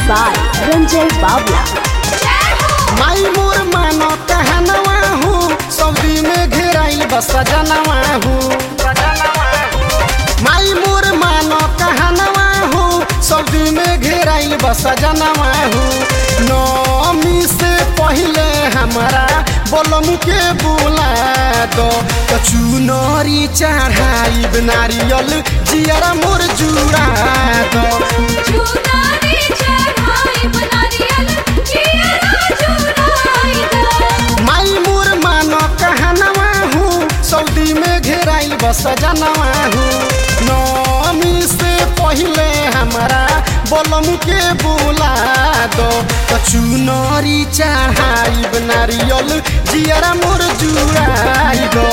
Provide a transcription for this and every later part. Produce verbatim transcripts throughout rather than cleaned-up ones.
by Ranjay Babla. माई मोर मानो कहनवा हूँ सऊदी में घेराइल बस जनवा हूँ। माई मोर मानो कहनवा हूँ सऊदी में घेराइल बस जनवा हूँ। नौमी से पहले हमारा बोलम के बुला दो कचुनरी चढ़ाई नारियल जियरा मोर जुड़ा दो। माई मोर मानो कहनवा हूँ सऊदी में घेराइल बस जनवा हूँ। नौमी से पहले हमारा बोलम के बुला दो कचुनरी चढ़ाई नारियल जियरा मोर जुड़ाई दो।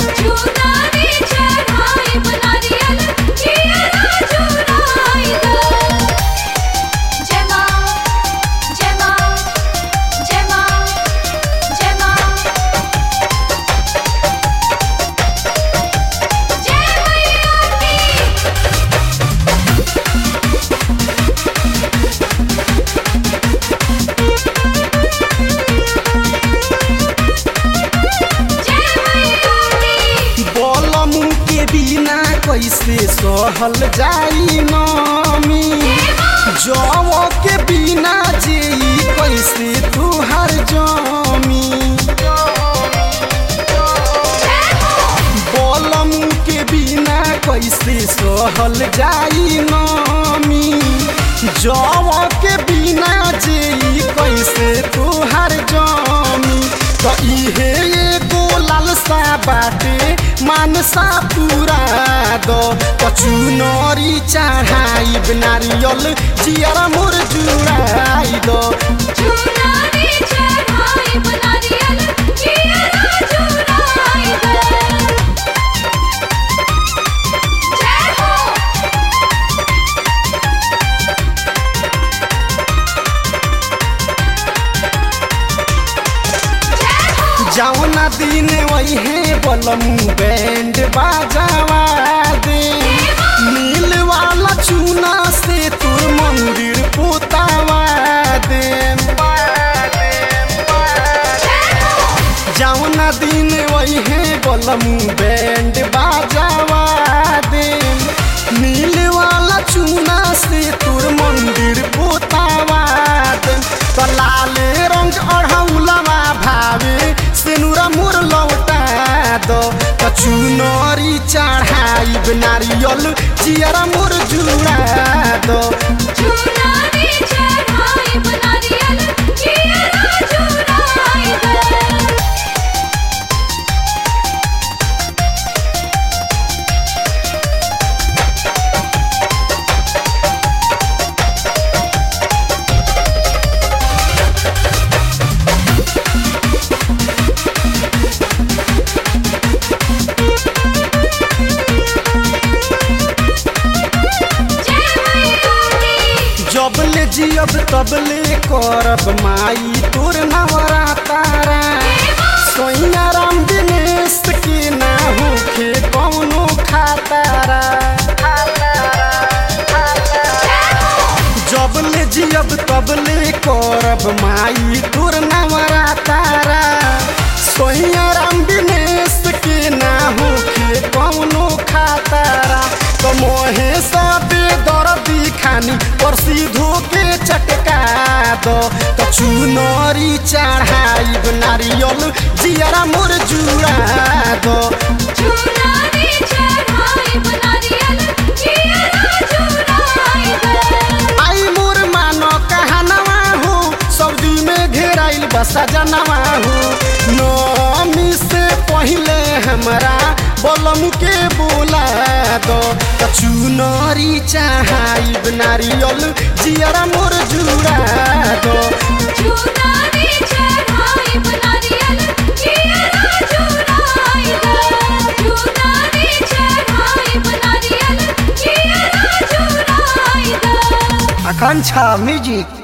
बिना कैसे सहल जाई नमी जव के बिना जी कैसे तुहर जमी। बोलम के बिना कैसे सहल जाई नमी जव के बिना जी कैसे तुहर जमी। तो इहे एगो लालसा बाटे मानसा पूरा दो कचुनरी चढ़ाई नारियल जियरा मोर जुड़ाई दो। जौना दिन वही है बोलमू बैंड बाजावा दे नील वाला चूना से तुर मंदिर पोतावा दे। जौना दिन वही है बोलमू बैंड बाजावा दे नील वाला चूना से तुर मंदिर पोतावा दे। तो लाल रंग अढ़ौलवा भावे सेनुरा मोर लौटा दो कचुनरी चढ़ाई नारियल जियरा मोर जुड़ा दो। जबले जियब तबले करब माई तोर नवरा तारा सोइया राम दिनेश के ना होखे कौनो खातारा। जबले जियब तबले करब माई तोर नवरा तारा सोइया राम दिनेश के ना होखे कौनो खातारा। तो मोहे सबे दर्दी खानी और सीधो के चटका दो कचुनरी चढ़ाई नारियल जियरा मोर जुड़ा दो। आई मोर मानो कहनवा हूँ सऊदी में घेराइल बस जनवा हूँ। नौमी से पहले हमारा बोलम के बोला दो कचुनरी चढ़ाई नारियल जियरा मोर जुड़ा दो। Akancha Music।